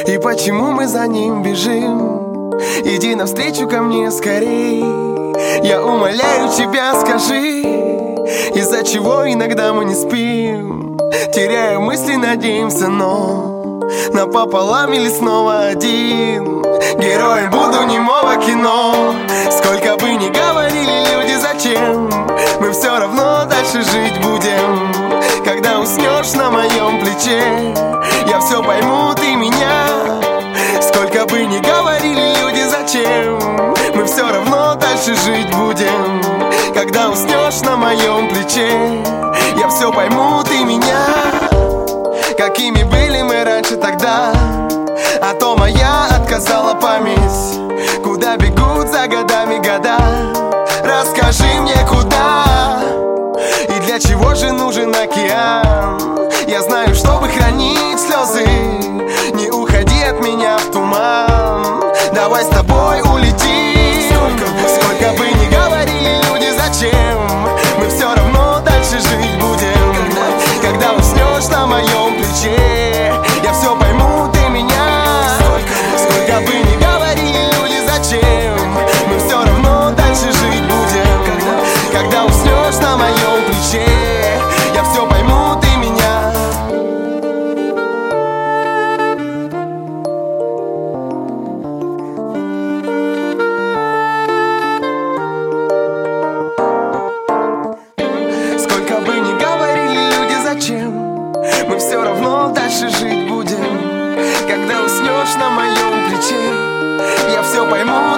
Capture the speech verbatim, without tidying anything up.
И почему мы за ним бежим? Иди навстречу ко мне скорей. Я умоляю тебя, скажи, из-за чего иногда мы не спим? Теряю мысли, надеемся, но напополам или снова один. Героем буду немого кино. Сколько бы ни говорили люди, зачем, мы все равно дальше жить будем. Когда уснешь на моем плече, я все пойму, ты меня. Сколько бы ни говорили люди, зачем, мы все равно дальше жить будем. Когда уснешь на моем плече, я все пойму, ты меня. Какими были мы раньше тогда, а то моя отказала память. Куда бегут за годами года? Расскажи мне, куда и для чего же нужен океан? Я знаю, чтобы хранить слезы, не уходи от меня в туман. Давай с тобой улетим. Сколько, сколько бы ни говорили люди, зачем, мы все равно дальше жить будем. Когда уснешь на моем плече, я все пойму, ты меня. Сколько бы ни говорили люди, зачем, мы все равно дальше жить будем. Когда уснешь на моем плече, я все пойму, ты меня. Сколько бы ни говорили люди, зачем, мы все равно дальше жить будем. Когда уснешь на моем плече, я все пойму,